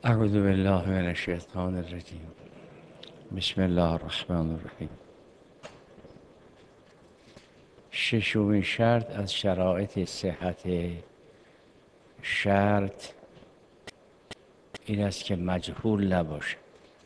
اعوذ بالله من الشیطان الرجیم. بسم الله الرحمن الرحیم. ششمین شرط از شرایط صحت شرط این است که مجهول نباشه.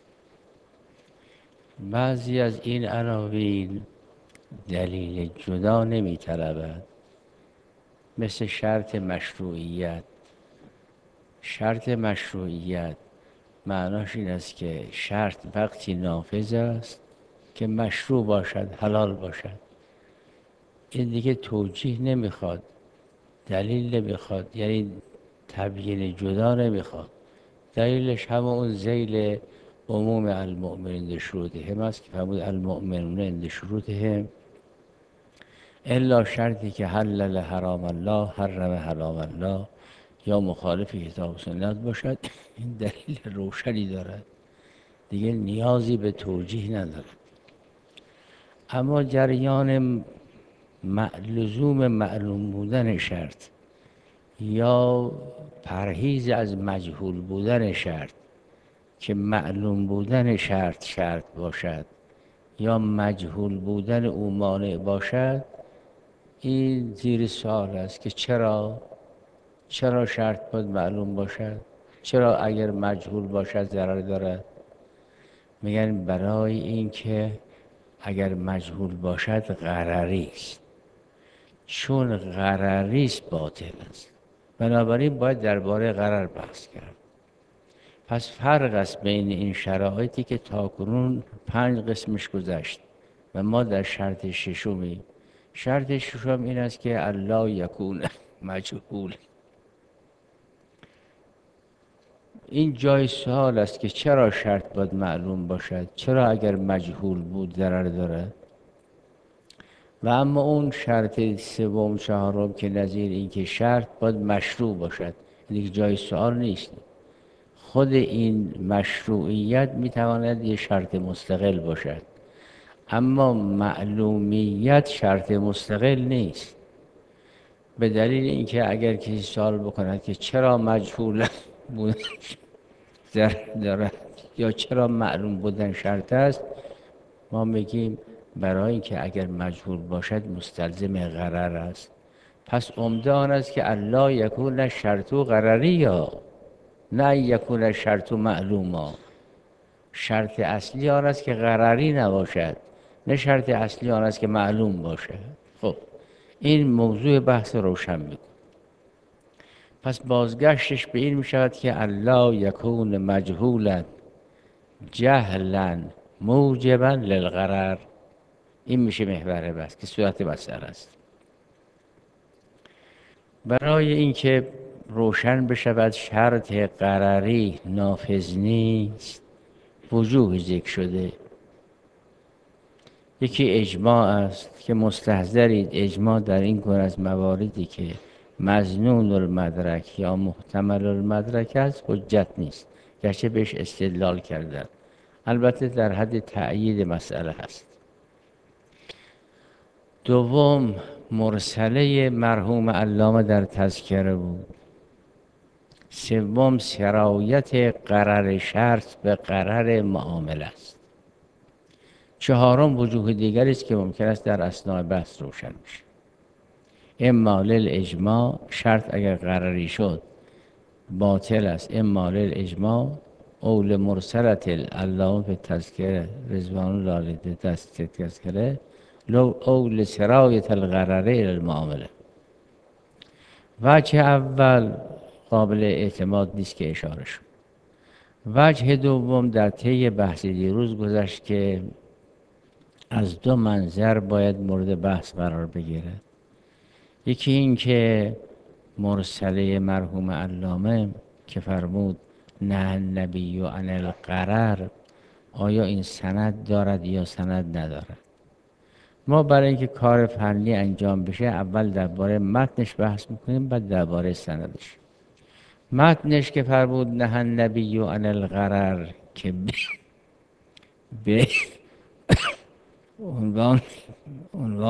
بعضی از این عناوین دلیل جدا نمی طلبد، مثل شرط مشروعیت. شرط مشروعیت معناش این است که شرط وقتی نافذ است که مشروع باشد، حلال باشد. این دیگه توجیه نمیخواد، دلیل نمیخواد، یعنی تبیین جدا نمیخواد. دلیلش همه اون ذیل عموم المؤمنین عند شروطهم است که فرمود المؤمنون عند شروطهم الا شرطی که حلل حرام الله حرم حلال الله یا مخالف کتاب و سنت باشد. این دلیل روشنی دارد، دیگه نیازی به توجیه ندارد. اما جریان لزوم معلوم بودن شرط یا پرهیز از مجهول بودن شرط که معلوم بودن شرط باشد یا مجهول بودن او مانع باشد، این زیر سوال است که چرا شرط باید معلوم باشد؟ چرا اگر مجهول باشد ضرر دارد؟ میگن برای اینکه اگر مجهول باشد غرری است، چون غرری است باطل است. بنابراین باید درباره غرر بحث کرد. پس فرق است بین این شرایطی که تاکنون 5 قسمش گذشت و ما در شرط ششمیم. شرط ششم این است که الله یکون مجهول. این جای سوال است که چرا شرط باید معلوم باشد؟ چرا اگر مجهول بود ضرر دارد؟ و اما اون شرط سوم چهارم که نظیر این که شرط باید مشروع باشد، دیگه جای سوال نیست. خود این مشروعیت میتواند یه شرط مستقل باشد، اما معلومیت شرط مستقل نیست. به دلیل اینکه اگر کسی سوال بکند که چرا مجهول بودن ضرر دارد یا چرا معلوم بودن شرط است، ما میگیم برای اینکه اگر مجهول باشد مستلزم غرر است. پس عمده آن است که الله یکون شرط غرری یا نه یکون شرط معلوما. شرط اصلی آن است که غرری نباشد، نه شرط اصلی آن است که معلوم باشد. خب این موضوع بحث روشن میکنه. پس بازگشتش به این میشود که الله یکون مجهولا جهلا موجبا للغرر. این میشه محور بحث که صورت مسئله است. برای اینکه روشن بشود شرط غرری نافذ نیست، وجوه ذکر شده. یکی اجماع است که مستحضرید اجماع در این گونه از مواردی که مظنون المدرک یا محتمل المدرک است حجت نیست، گرچه بهش استدلال کردن، البته در حد تأیید مسئله هست. دوم مرسله مرحوم علامه در تذکره بود. سوم سرایت قرار شرط به قرار معامله است. چهارم وجوه دیگری است که ممکن است در اثناء بحث روشن بشه. اما للاجماع، شرط اگر قراری شد باطل است، اما للاجماع او لمرسلت علامه به تذکره رضوان الله علیه دست تذکره او لسرایت القراره المعامله. وجه اول قابل اعتماد نیست که اشاره شد. وجه دوم در طی بحث دیروز گذشت که از 2 منظر باید مورد بحث قرار بگیرد. یکی این که مرسله مرحوم علامه که فرمود نه النبی عن القرر، آیا این سند دارد یا سند ندارد؟ ما برای اینکه کار فنی انجام بشه اول درباره متنش بحث میکنیم، بعد درباره سندش. متنش که فرمود نه النبی عن القرر که به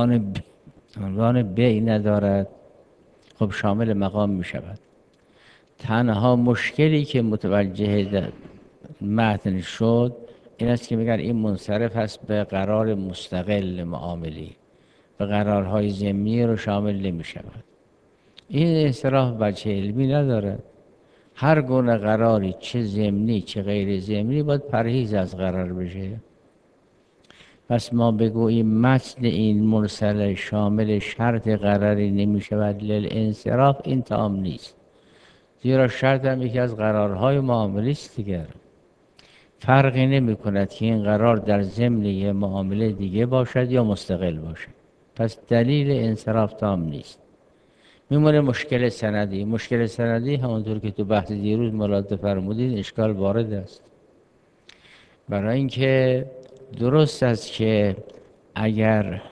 عنوان بیع ندارد، خب شامل مقام می شود. تنها مشکلی که متوجه متن شد این است که میگن این منصرف است به قرار مستقل معاملی، به قرارهای ضمنی رو شامل نمی شود. این انصراف بچه علمی نداره. هر گونه قراری چه ضمنی چه غیر ضمنی باید پرهیز از قرار بشه. پس ما بگوییم متن این مرسله شامل شرط قراری نمی شود للانصراف، این تمام نیست، زیرا شرط هم یکی از قرارهای معامله است دیگر. فرقی نمی کند که این قرار در ضمن یه معامله دیگه باشد یا مستقل باشد. پس دلیل انصراف تام نیست. میمونه مشکل سندی. مشکل سندی همونطور که تو بحث دیروز ملاحظه فرمودید اشکال وارد است. برای اینکه درست است که اگر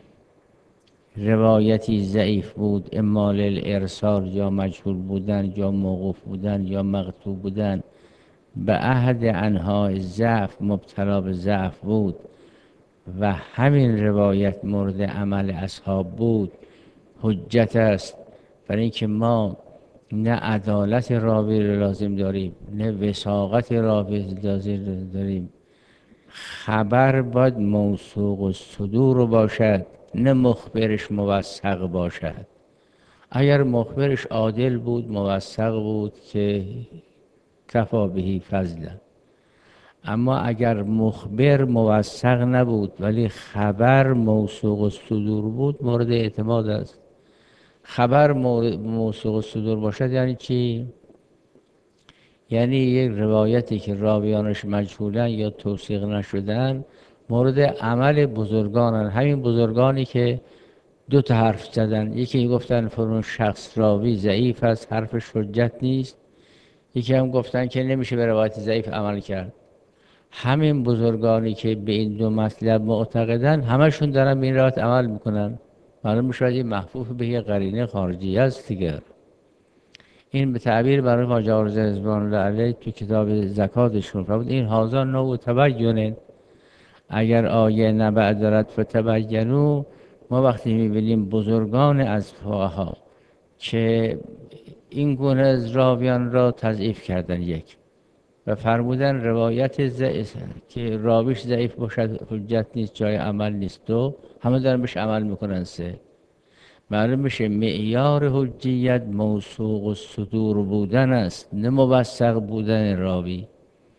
روایتی ضعیف بود، اما للارسال یا مجهول بودن یا موقوف بودن یا مقطوع بودن، به احد انواع ضعف مبتلا به ضعف بود و همین روایت مورد عمل اصحاب بود، حجت است. برای اینکه ما نه عدالت راوی رو لازم داریم نه وثاقت راوی لازم داریم. خبر باید موثوق الصدور باشد، نه مخبرش موثق باشد. اگر مخبرش عادل بود موثق بود که کفا بهی فضلا، اما اگر مخبر موثق نبود ولی خبر موثوق الصدور بود مورد اعتماد است. خبر موثوق الصدور باشد یعنی چی؟ یعنی یک روایتی که راویانش مجهولن یا توثیق نشدن مورد عمل بزرگانن، همین بزرگانی که دو تا حرف زدن، یکی گفتن فرون شخص راوی ضعیف است حرفش حجت نیست، یکی هم گفتن که نمیشه به روایت ضعیف عمل کرد. همین بزرگانی که به این دو مطلب معتقدن همشون دارن به این روایت عمل میکنن. معلوم میشه این محفوف به یه قرینه خارجی است دیگر. این به تعبیر برای حاج عارض رضوان الله علیه تو کتاب زکاتشون فرمود این هذا نوع تبین. اگر آیه نبع دارد فتبینوا، ما وقتی میبینیم بزرگان از فقها که این گونه از راویان را تضعیف کردن یک و فرمودن روایت ضعیف که راویش ضعیف باشد حجت نیست، جای عمل نیست، دو همه دارن بهش عمل میکنن، سه معلوم میشه معیار حجیت موثوق الصدور بودن است نه موثق بودن راوی.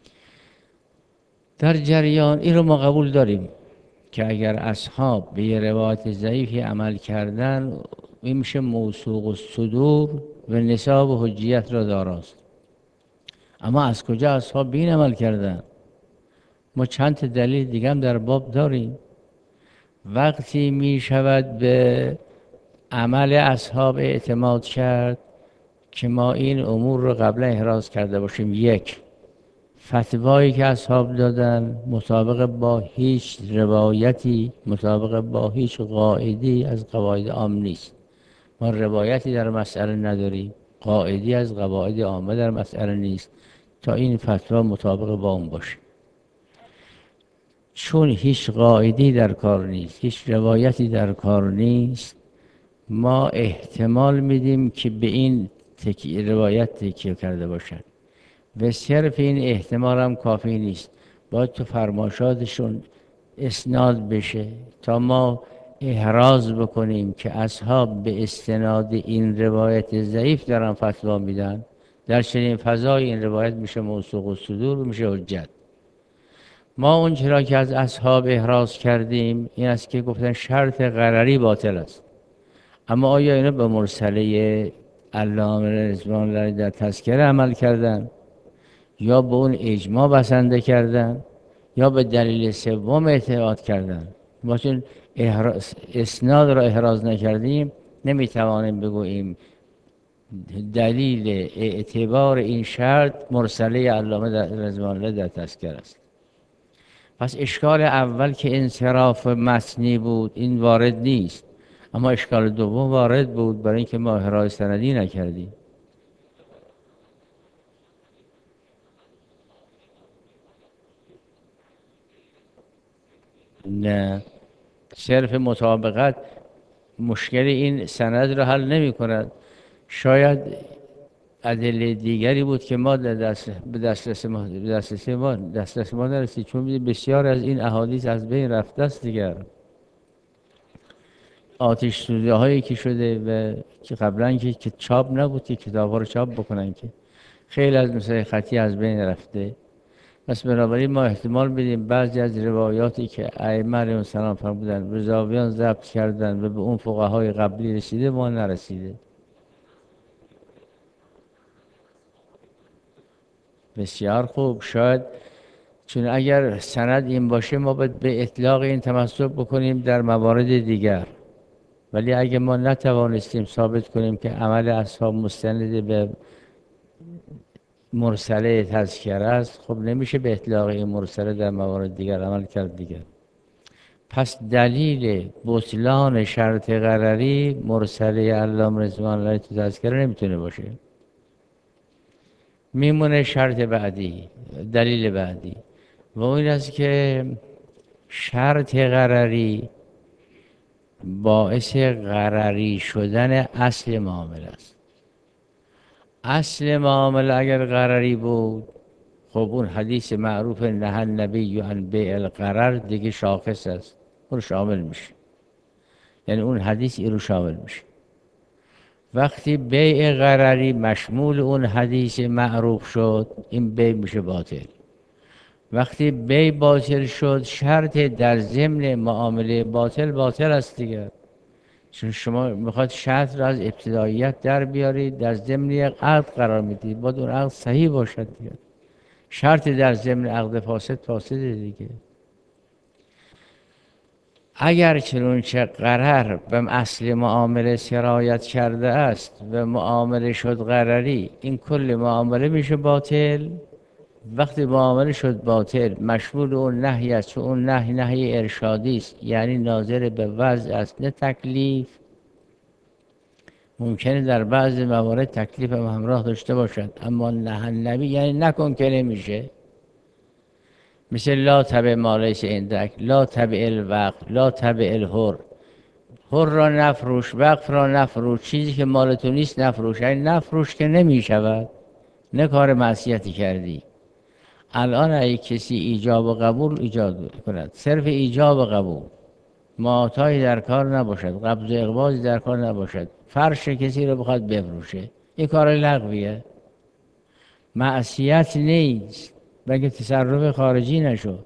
در جریان این رو ما قبول داریم که اگر اصحاب به یه روایت ضعیفی عمل کردن این میشه موثوق الصدور و نصاب حجیت را داراست. اما از کجا اصحاب به این عمل کردن؟ ما چند تا دلیل دیگه هم در باب داریم. وقتی می شود به عمل اصحاب اعتماد کرد که ما این امور رو قبلا احراز کرده باشیم. یک، فتوایی که اصحاب دادن مطابق با هیچ روایتی، مطابق با هیچ قاعدی از قواعد عام نیست. ما روایتی در مسئله نداریم، قاعدی از قواعد عامه در مسئله نیست تا این فتوا مطابق با اون باشه. چون هیچ قاعدی در کار نیست، هیچ روایتی در کار نیست، ما احتمال میدیم که به این روایت تکیه کرده باشند و صرف این احتمال هم کافی نیست، باید تو فرمایشاتشون اسناد بشه تا ما احراز بکنیم که اصحاب به استناد این روایت ضعیف دارن فتوا میدن. در چنین فضای این روایت میشه موثوق الصدور و میشه حجت. ما اون چرا که از اصحاب احراز کردیم این است که گفتن شرط قراری باطل است. اما آیا اینا به مرسله علامه رضوان الله در تذکره عمل کردن یا به اون اجماع بسنده کردن یا به دلیل سوم اعتقاد کردن؟ ما چون اسناد را احراز نکردیم نمیتوانیم بگوییم دلیل اعتبار این شرط مرسله علامه رضوان الله در تذکره است. پس اشکال اول که انصراف متنی بود این وارد نیست، اما اشکال دوم وارد بود برای اینکه ما احراز سندی نکردیم. نه، صرف مطابقت مشکل این سند را حل نمی کند. شاید ادله دیگری بود که ما به دسترس ما نرسید، چون بسیار از این احادیث از بین رفته است دیگر. آتش سوزی هایی که شده و که قبلا که چاپ نبود که کتاب ها رو چاپ بکنن، که خیلی از نسخه خطی از بین رفته. پس بنابراین ما احتمال بدیم بعضی از روایاتی که ائمه علیهم السلام فرمودن رضاویان ضبط کردن و به اون فقهای قبلی رسیده ما نرسیده. بسیار خوب. شاید چون اگر سند این باشه ما باید به اطلاق این تمسک بکنیم در موارد دیگر، ولی اگه ما نتوانستیم ثابت کنیم که عمل اصحاب مستند به مرسله تذکره است، خب نمیشه به اطلاق این مرسله در موارد دیگر عمل کرد دیگر. پس دلیل بطلان شرط قرری مرسله علامه رضوان الله تو تذکره نمیتونه باشه. میمونه شرط بعدی، دلیل بعدی، و این است که شرط قرری باعث قرری شدن اصل معامله است. اصل معامله اگر قرری بود، خب اون حدیث معروف نهی النبی عن بیع الغرر دیگه شاخص است، اون شامل میشه. یعنی اون حدیث این رو شامل میشه. وقتی بیع غرری مشمول اون حدیث معروف شد، این بیع میشه باطل. وقتی بیع باطل شد، شرط در ضمن معامله باطل است دیگر. چون شما میخواد شرط را از ابتداییت در بیارید، در ضمن یک عقد قرار میدید، باید اون عقد صحیح باشد دیگر. شرط در ضمن عقد فاسده دیگه. اگر چنانچه قرر به اصل معامله سرایت کرده است و معامله شد قرری، این کل معامله میشه باطل. وقتی معامله شد باطل مشمول اون نهی است، چون اون نهی ارشادی است، یعنی ناظر به وضع است نه تکلیف. ممکنه در بعض موارد تکلیف هم همراه داشته باشد، اما نهی النبی یعنی نکن که نمیشه. مثل لا تبع ما لیس عندک، لا تبع الوقف، لا تبع الحر. حر را نفروش، وقف را نفروش، چیزی که مال تو نیست نفروش. یعنی نفروش که نمی شود، نه کار معصیتی کردی. الان اگه کسی ایجاب و قبول ایجاد کند، صرف ایجاب و قبول، معاطایی در کار نباشد، قبض و اقباضی در کار نباشد، فرش کسی رو بخواد بفروشه، این کار لغویه، معصیت نیست، بلکه تصرف خارجی نشد،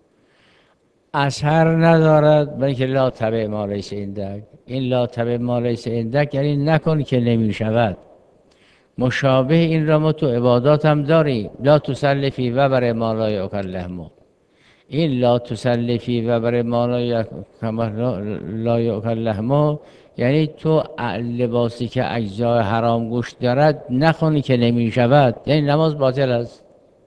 اثر ندارد، بلکه لا تبع ما لیس عندک. این لا تبع ما لیس عندک یعنی نکن که نمی شود. مشابه این را ما تو عبادات هم داریم. لا تصلی فی وبر ما لا یؤکل لحمه. این لا تصلی فی وبر ما لا یؤکل لحمه یعنی تو لباسی که اجزای حرام گوشت دارد نخونی که نمی شود، یعنی نماز باطل است.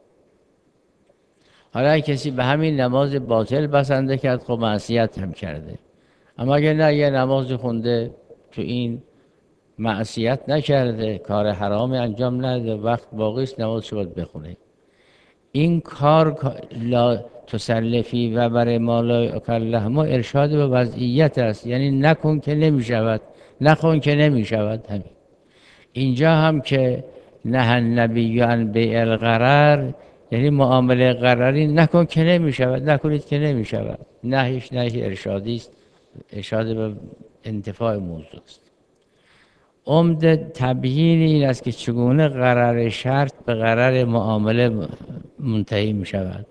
حالا کسی به همین نماز باطل بسنده کرد، خب معصیت هم کرده. اما اگر نه یه نماز خونده تو این معصیت نکرده، کار حرام انجام نده، وقت باقی است، نمازش باید بخونه. این کار لا تصلی فی وبر ما لا یؤکل لحمه ارشاد به وضعیت است، یعنی نکن که نمی شود، نخون که نمی شود. همین اینجا هم که نهی النبی عن بیع الغرر یعنی معامله قرری نکن که نمی شود، نکنید که نمی شود. نهیش نهی ارشادی است، ارشاد به انتفاع موضوع است. عمده تبیین این است که چگونه قرار شرط به قرار معامله منتهی می شود.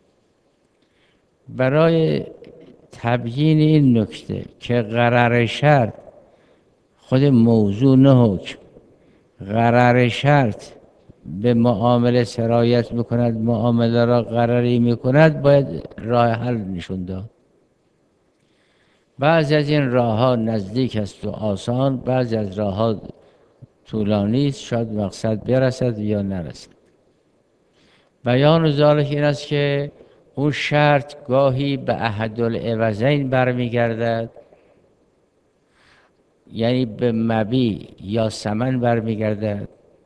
برای تبیین این نکته که قرار شرط خود موضوع نه حکم، قرار شرط به معامله سرایت میکند، معامله را قراری میکند، باید راه حل نشون داد. بعضی از این راه ها نزدیک است و آسان، بعضی از راه ها طولانی است، شاید مقصد برسد یا نرسد. بیان ذالک این است که اون شرط گاهی به احدالعوضین برمیگردد، یعنی به مبیع یا ثمن برمیگردد.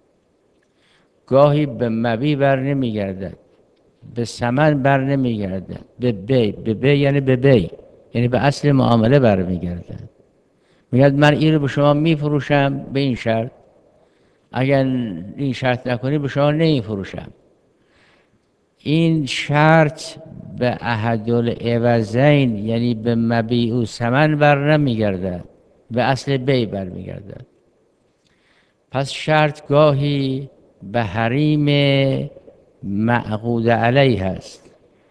گاهی به مبیع بر نمیگردد، به ثمن بر نمیگردد، به بیع یعنی به بیع یعنی به اصل معامله برمیگردد. میگه من این رو به شما میفروشم به این شرط، اگر این شرط نکنی به شما نمیفروشم. این شرط به احدالعوضین یعنی به مبیع و ثمن بر نمیگردد، به اصل بی برمیگردد. پس شرط گاهی به حریم معقود علیه است،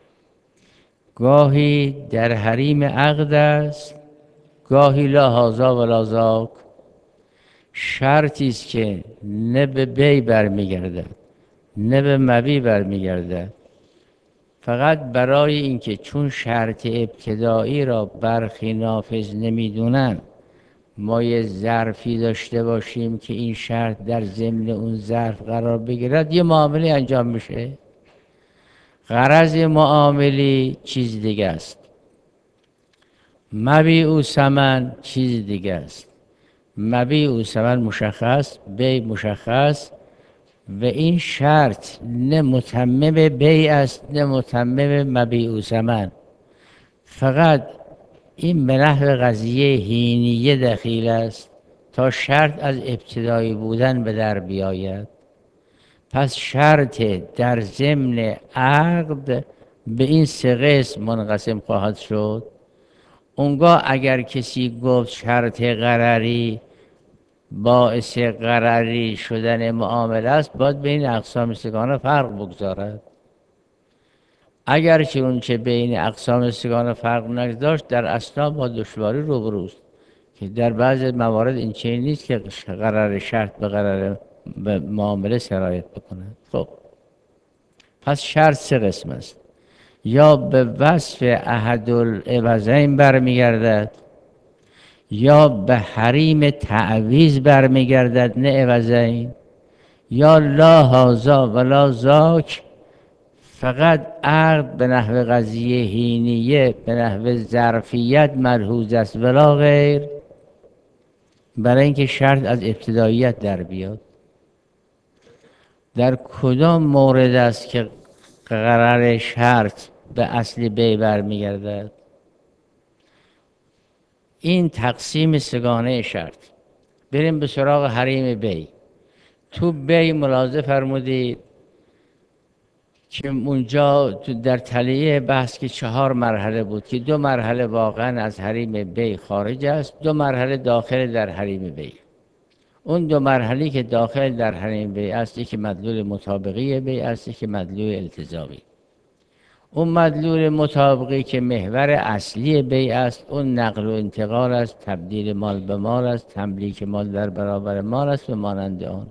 گاهی در حریم عقد است، گاهی لا هذا ولا ذاک. شرطی است که نه به بی برمیگردد نه به مبیع برمیگردد، فقط برای اینکه چون شرط ابتدایی را برخی نافذ نمیدونن، ما یه ظرفی داشته باشیم که این شرط در ضمن اون ظرف قرار بگیرد، یه معامله انجام میشه. غرض معاملی چیز دیگه است، مبیع و ثمن چیز دیگه است. مبیع و ثمن مشخص، بیع مشخص، و این شرط نه متمم بیع است نه متمم مبیع و ثمن، فقط این به نحو قضیه هینیه دخیل است تا شرط از ابتدایی بودن به در بیاید. پس شرط در ضمن عقد به این سه قسم منقسم خواهد شد. اونگاه اگر کسی گفت شرط غرری باعث غرری شدن معامله است، باید بین اقسام سگانه فرق بگذارد. اگر چه بین اقسام سگانه فرق نگذاشت، در اصلا با دشواری روبروست که در بعض موارد این چنین نیست که قرار شرط به قرار به معامله سرایت بکنه. خب پس شرط سه قسم است، یا به وصف احدالعوضین برمیگردد، یا به حریم تعویض برمیگردد نه عوضین، یا لا هذا ولا ذاک، فقط عقد به نحو قضیه هینیه به نحو ظرفیت ملحوظ است ولا غیر، برای اینکه شرط از ابتداییت در بیاد. در کدام مورد است که قرار شرط به اصل بی برمیگردد؟ این تقسیم سگانه شرط. بریم به سراغ حریم بی. تو بی ملاحظه فرمودید که اونجا در تلیه بحث که 4 مرحله بود که 2 مرحله واقعا از حریم بی خارج است، 2 مرحله داخل در حریم بی. اون 2 مرحله که داخل در حریم بی است، یکی مدلول مطابقی بی است، یکی مدلول التزامی. اون مدلول مطابقی که محور اصلی بی است، اون نقل و انتقال است، تبدیل مال به مال است، تملیک مال در برابر مال است و مانند آن.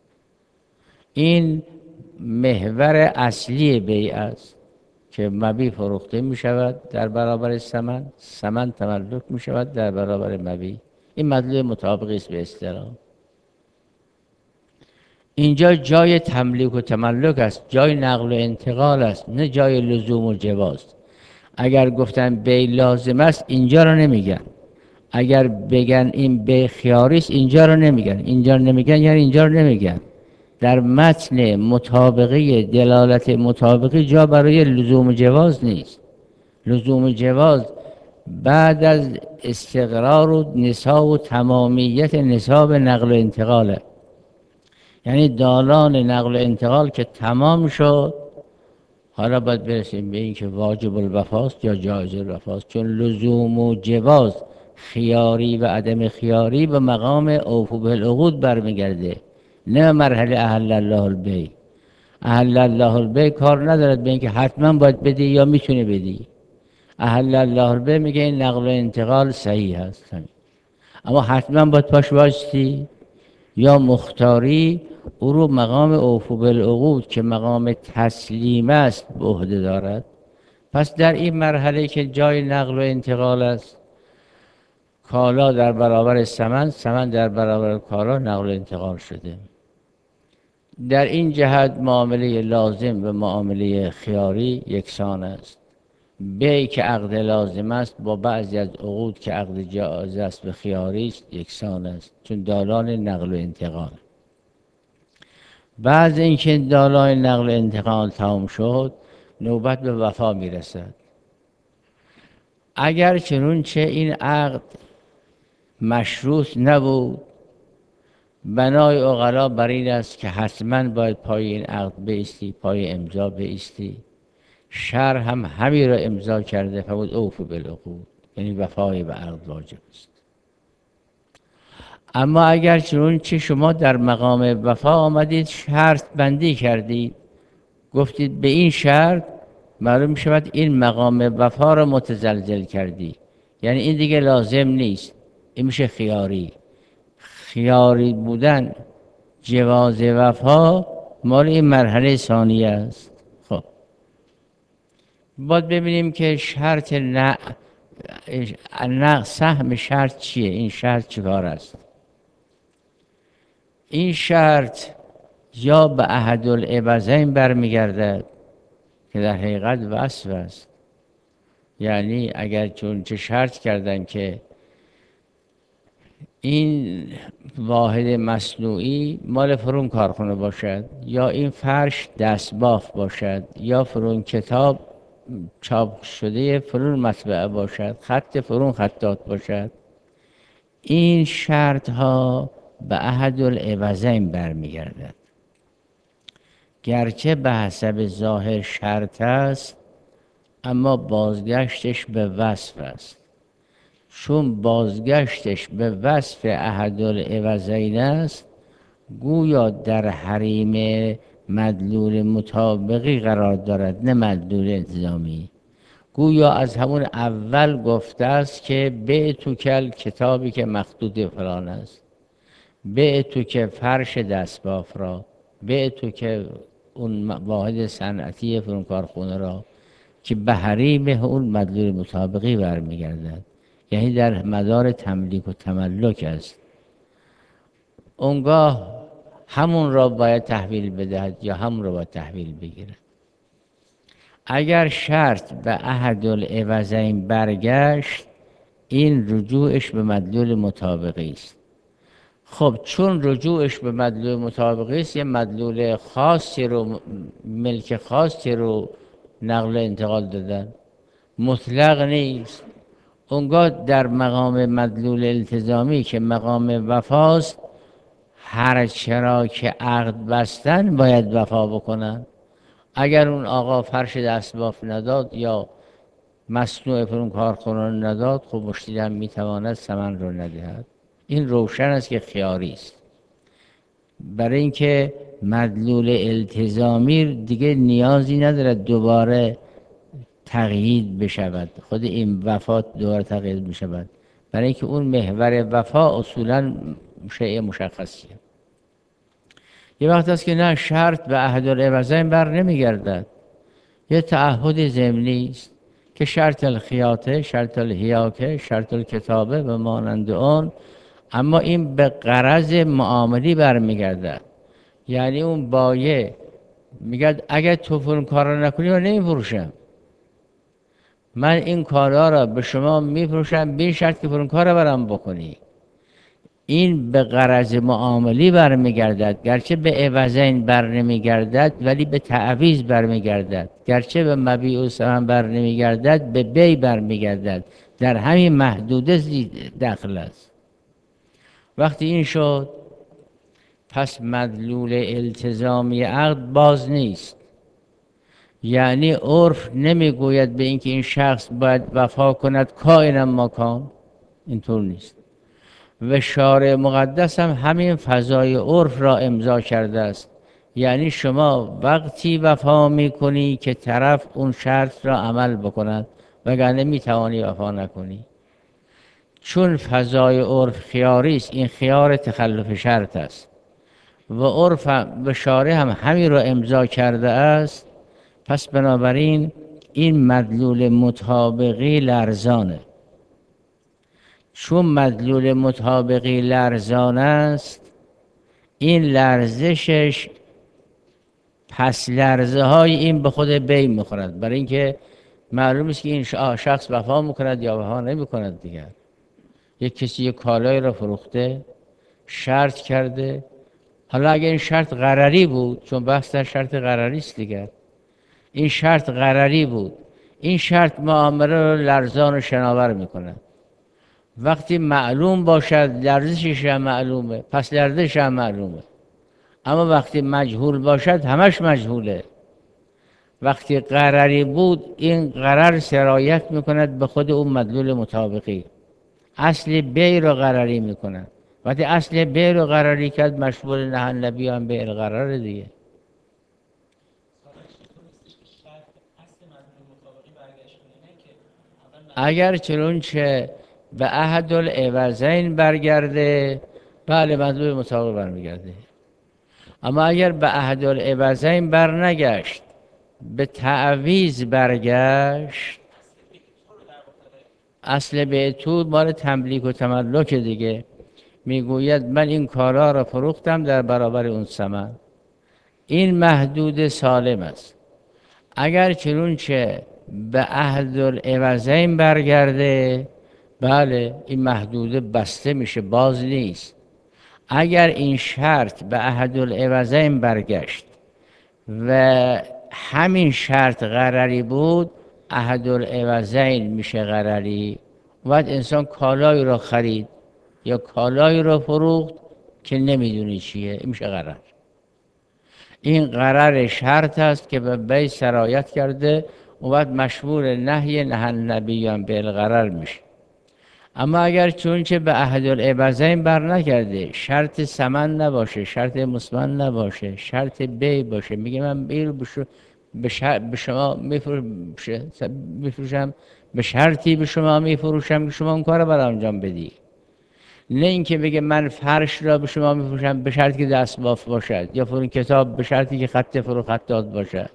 این محور اصلی بی است که مبیع فروخته می شود در برابر ثمن، ثمن تملک می شود در برابر مبیع. این مدلول مطابقی است به اصطلاح. اینجا جای تملیک و تملک است، جای نقل و انتقال است، نه جای لزوم و جواز. اگر گفتن بی لازم است اینجا رو نمیگن، اگر بگن این بی خیاری است اینجا رو نمیگن، اینجا رو نمیگن یعنی اینجا رو نمیگن. در متن مطابقی دلالت مطابقی جا برای لزوم و جواز نیست. لزوم و جواز بعد از استقرار و نصاب و تمامیت نصاب نقل و انتقاله، یعنی دالان نقل و انتقال که تمام شد، حالا باید برسیم به این که واجب الوفاست یا جایز الوفاست، چون لزوم و جواز خیاری و عدم خیاری به مقام اوفوا بالعقود برمیگرده، نه مرحله احل الله البیع. احل الله البیع کار ندارد به اینکه حتما باید بدی یا میتونه بدی. احل الله البیع میگه این نقل و انتقال صحیح هست، اما حتما باید پاش واسطی یا مختاری او رو مقام اوفوا بالعقود که مقام تسلیم است به عهده دارد. پس در این مرحله که جای نقل و انتقال است، کالا در برابر ثمن، ثمن در برابر کالا نقل و انتقال شده. در این جهت معامله لازم و معامله خیاری یکسان است. بیع که عقد لازم است با بعضی از عقود که عقد جایز است به خیاری است یکسان است، چون دالان نقل و انتقال. بعد اینکه دالان نقل و انتقال تمام شد، نوبت به وفا میرسد. اگر چنانچه این عقد مشروط نبود بنای عقلا بر این است که حتما باید پای این عقد بایستی، پای امضا بایستی. شرع هم همین را امضا کرده، فرمود اوفوا بالعقود، یعنی وفای به عقد واجب است. اما اگر چنانچه شما در مقام وفا آمدید شرط بندی کردید، گفتید به این شرط، معلوم می شود این مقام وفا را متزلزل کردی، یعنی این دیگه لازم نیست، این میشه خیاری. خیاری بودن جواز وفا مال این مرحله ثانیه است. خب باید ببینیم که شرط سهم شرط چیه؟ این شرط چیکار است؟ این شرط یا به احدالعوضین برمیگردد که در حقیقت وصف است. یعنی اگر چون چه شرط کردن که این واحد مصنوعی مال فرون کارخانه باشد، یا این فرش دستباف باشد، یا فرون کتاب چاپ شده فرون مطبعه باشد، خط فرون خطاط باشد، این شرط ها به احدالعوضین برمیگردد. گرچه به حسب ظاهر شرط است، اما بازگشتش به وصف است. چون بازگشتش به وصف احدالعوضین است، گویا در حریم مدلول مطابقی قرار دارد، نه مدلول التزامی. گویا از همون اول گفته است که بعتک کتابی که مخطوط فلان است، بعتک فرش دستباف را، بعتک اون واحد صنعتی فرون کارخانه را، که به حریم اون مدلول مطابقی برمیگردد، یعنی در مدار تملیک و تملک است. اونگاه همون را باید تحویل بدهد یا همون را باید تحویل بگیرد. اگر شرط به احدالعوضین برگشت، این رجوعش به مدلول مطابقی است. خب چون رجوعش به مدلول مطابقی است، یه مدلول خاصی رو، ملک خاصی رو نقل انتقال دادن، مطلق نیست. اونگاه در مقام مدلول التزامی که مقام وفاست، هر چرا که عقد بستن باید وفا بکنن. اگر اون آقا فرش دستباف نداد یا مصنوع فرون کارخانه نداد، خب مشتری هم میتواند ثمن رو ندهد. این روشن است که خیاری است. برای اینکه مدلول التزامی دیگه نیازی ندارد دوباره تقیید بشود، خود این وفات دوباره تقیید بشود، برای اینکه اون محور وفا اصولا شیء مشخصیه. یه وقت است که نه، شرط به احدالعوضین بر نمیگردد، یه تعهد ضمنی است که شرط الخیاطه، شرط الحیاکه، شرط الکتابه و مانند آن، اما این به غرض معاملی برمیگردد. یعنی اون بایع میگه اگر تو فرون کارا نکنی من نمیفروشم، من این کارا را به شما میفروشم به شرط که فرون کارا برام بکنی. این به غرض معاملی برمیگردد، گرچه به عوضین بر نمیگردد ولی به تعویض برمیگردد، گرچه به مبیع و ثمن بر نمیگردد به بیع برمیگردد، در همین محدوده داخل است. وقتی این شد، پس مدلول التزامی عقد باز نیست. یعنی عرف نمیگوید به اینکه این شخص باید وفا کند کائنا ما کان، اینطور نیست. و شارع مقدس هم همین فضای عرف را امضا کرده است. یعنی شما وقتی وفا میکنی که طرف اون شرط را عمل بکند، وگرنه میتوانی وفا نکنی. چون فضای عرف خیاری است، این خیار تخلف شرط است و عرف و شارع هم همین را امضا کرده است، پس بنابراین این مدلول مطابقی لرزانه. چون مدلول مطابقی لرزان است، این لرزشش پس لرزه های این به خود بیع میخورد، برای اینکه معلوم است که این شخص وفا میکند یا وفا نمیکند دیگر. یک کسی یک کالای را فروخته، شرط کرده، حالا اگر این شرط غرری بود، چون بحث در شرط غرری است دیگر، این شرط غرری بود، این شرط معامله را لرزان و شناور میکند. وقتی معلوم باشد لرزشش هم معلومه، پس لرزش هم معلومه. اما وقتی مجهول باشد همش مجهوله. وقتی قرری بود این قرر سرایت میکند به خود اون مدلول مطابقی، اصل بی رو قرری میکند. وقتی اصل بی رو قرری کرد مشمول نهن نبی هم به القرار دیگه. اگر چنونچه به احد العوضین برگرده، بله مطلوب مطابق برمیگرده. اما اگر به احد العوضین برنگشت، به تعویض برگشت، اصل بیتود مال تملیک و تملک دیگه، میگوید من این کارا را فروختم در برابر اون ثمن، این محدود سالم است. اگر چنونچه به عهد العوضین برگرده، بله این محدوده بسته میشه، باز نیست. اگر این شرط به عهد العوضین برگشت و همین شرط غرری بود، عهد العوضین میشه غرری. وقت انسان کالایی را خرید یا کالایی را فروخت که نمیدونی چیه، میشه غرر. این قرار شرط است که به بی سرایت کرده و بعد مشمول نهی نهن نبیان بالغرر میشه. اما اگر چونچه به عهد العوضین بر نکرده، شرط ثمن نباشه، شرط مسمن نباشه، شرط بی باشه، میگه من بی رو به شما میفروشم، به شرطی به شما میفروشم که شما اون کار رو برام انجام بدی. نه اینکه بگه من فرش را به شما میفروشم به شرطی که دست باف باشد، یا فرون کتاب به شرطی که خط فرو خطات باشد.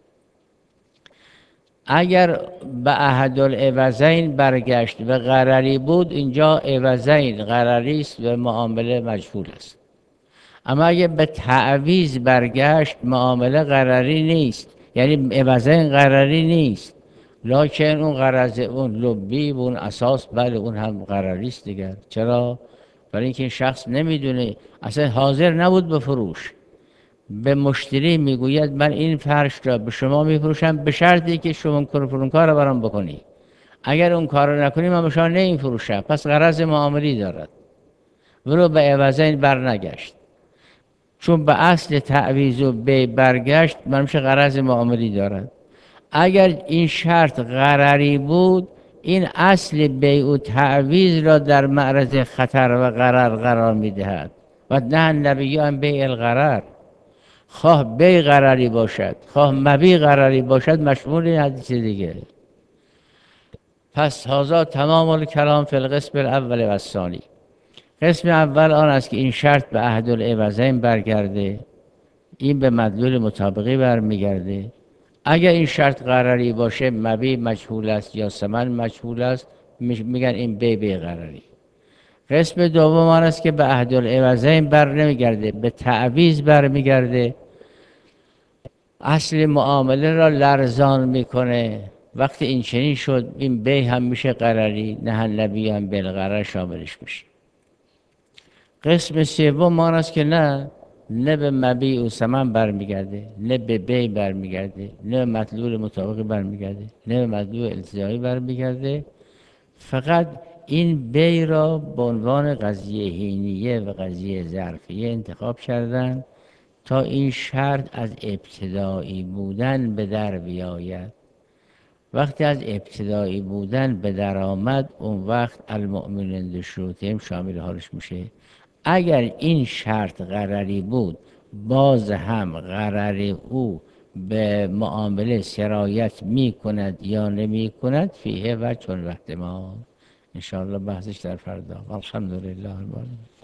اگر به احد العوضین برگشت و غرری بود، اینجا عوضین غرری است و معامله مجهول است. اما اگر به تعویض برگشت معامله غرری نیست، یعنی عوضین غرری نیست، لکن اون غرض اون لبی و اون اساس بله اون هم غرری است دیگر. چرا؟ برای اینکه این شخص نمیدونه، اصلا حاضر نبود به فروش. به مشتری میگوید من این فرش را به شما میفروشم به شرطی که شما اون کار را برام بکنی. اگر اون کار را نکنی من به شما نمیفروشم. پس غرض معاملی دارد، ولو به عوضین برنگشت. چون به اصل تعویض و بی برگشت منمشه غرض معاملی دارد. اگر این شرط غرری بود، این اصل بیع و تعویض را در معرض خطر و غرر قرار میدهد. و نه نبیان بیع الغرر، خواه بی غرری باشد خواه مبی غرری باشد مشمول این حدیث دیگه. پس هذا تمام الکلام فی القسم الاول و الثانی. قسم اول آن است که این شرط به عهد العوضین برگرده، این به مدلول مطابقی برمیگرده. اگر این شرط قراری باشه مبی مجهول است یا ثمن مجهول است، میگن این بی قراری. قسم دوم آن است که به عهد العوضین بر نمیگرده، به تعویض برمیگرده، اصل معامله را لرزان میکنه. وقتی این چنین شد این بی هم میشه قراری، نهن نبی هم بالغرر شاملش میشه. قسم سوم آن است که نه به مبیع و ثمن برمیگرده، نه به بی برمیگرده، نه به مطلوب مطابقی برمیگرده، نه به مطلوب التزامی برمیگرده. فقط این بی را به عنوان قضیه حینیه و قضیه ظرفیه انتخاب کردن تا این شرط از ابتدایی بودن به در بیاید. وقتی از ابتدایی بودن به در آمد، اون وقت المؤمنین بشروطهم شامل حالش میشه. اگر این شرط غرری بود، باز هم غرر او به معامله سرایت می کند یا نمی کند، فیه و چون وقت ما انشاءالله بحثش در فردا. الحمدلله.